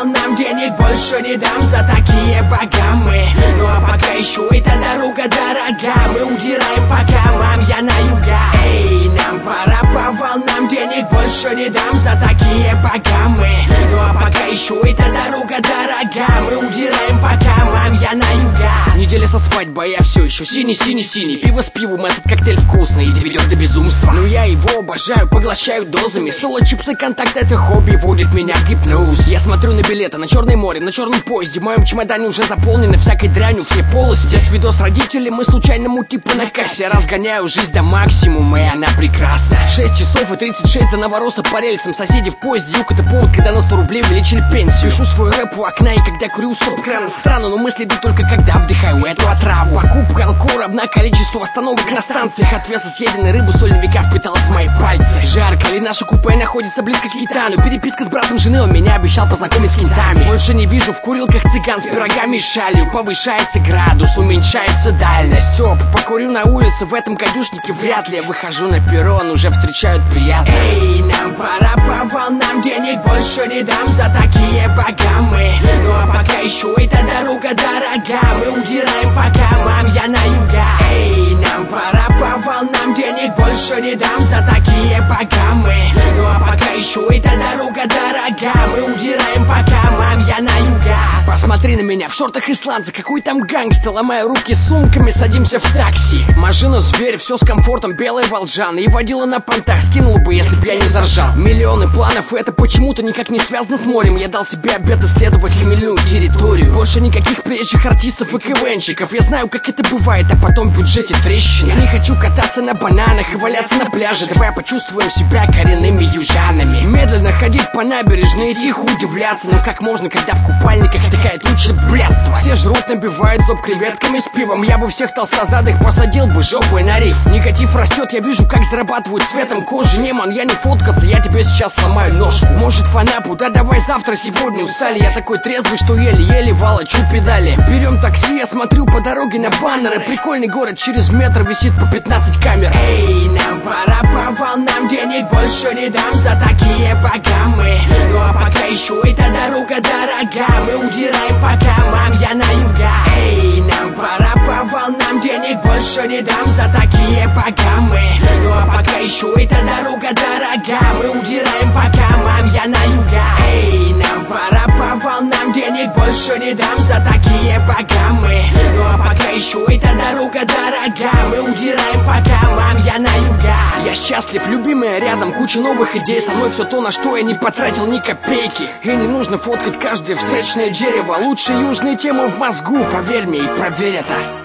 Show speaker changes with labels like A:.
A: волнам, денег больше не дам за такие богамы. Ну а пока еще эта дорога дорога, мы удираем по камам, я на юга. Эй, нам пора по волнам, денег больше не дам за такие богамы. Ну а пока еще эта дорога дорога, мы удираем по камам, я на юга. Неделя со свадьбой, я все еще синий. Пиво с пивом, этот коктейль вкусный и доведет до безумства. Но я его обожаю, поглощаю дозами. Соло, чипсы, контакт, это хобби вводит меня в гипноз. Я смотрю на билеты, на Черное море, на черном поезде. В моем чемодане уже заполнены всякой дрянью все полости. Здесь видос родителей, мы случайному типу на кассе. Разгоняю жизнь до максимума, и она прекрасна. 6 часов и 36 до Новороса по рельсам. Соседи в поезде, юг это повод, когда на 100 рублей увеличили пенсию. Пишу свой рэп у окна, и когда курю стоп-крана. Странно, но мысли идут только когда вдыхаю эту отраву. Покупка алкоголя равна количеству остановок на станциях. От веса съеденной рыбы соль на века впиталась в мои пальцы. Жарко ли наше купе находится близко к Титану? Переписка с братом жены, он меня обещал познакомить с кентами. Больше не вижу в курилках цыган с пирогами и шалью. Повышается градус, уменьшается дальность. Стоп, покурю на улице, в этом гадюшнике вряд ли. Я выхожу на перрон, уже встречают приятно. Эй, нам пора по волнам, денег больше не дам за такие богамы. Ну а пока еще эта дорога дорога, мы удираем по камам, я на юга. Эй, нам пора по волнам, денег больше не дам за такие богамы. Ну а пока еще эта дорога дорога, мы удираем по камам, я на юга. Посмотри на меня, в шортах исландца, какой там гангста. Ломаю руки сумками, садимся в такси. Машина зверь, все с комфортом, белая волжана. И водила на понтах, скинул бы, если б я не заржал. Миллионы планов, и это почему-то никак не связано с морем. Я дал себе обет исследовать хмельную территорию. Больше никаких приезжих артистов и КВНщиков. Я знаю, как это бывает, а потом в бюджете трещина. Я не хочу кататься на бананах и валяться на пляже. Давай почувствуем себя коренными южанами. Медленно ходить по набережной и тихо удивляться. Но как можно, когда в купальниках такает лучше блядство? Все жрут, набивают зуб креветками с пивом. Я бы всех толстозадых посадил бы жопой на риф. Негатив растет, я вижу, как зарабатывают цветом кожи. Не, ман, я не фоткаться, я тебе сейчас сломаю ножку. Может в Анапу, да давай завтра, сегодня устали. Я такой трезвый, что еле-еле волочу педали. Берем такси, я смотрю по дороге на баннеры. Прикольный город, через метр висит по 15 камер. Эй, нам пора по волнам, денег больше не дам за такие богамы. Ну а пока еще эта дорога дорога, мы удираем по камам, я на юга. Эй, нам пора по волнам, денег больше не дам за такие богамы. Ну а пока еще эта дорога дорога, мы удираем по камам, я на юга. Эй, нам пора по волнам, денег больше не дам за такие богамы. Ну а пока еще эта дорога дорога, мы удираем по камам, я на юга. Я счастлив, любимая рядом, куча новых идей. Со мной все то, на что я не потратил ни копейки. И не нужно фоткать каждое встречное дерево. Лучше южные темы в мозгу, поверь мне и проверь это.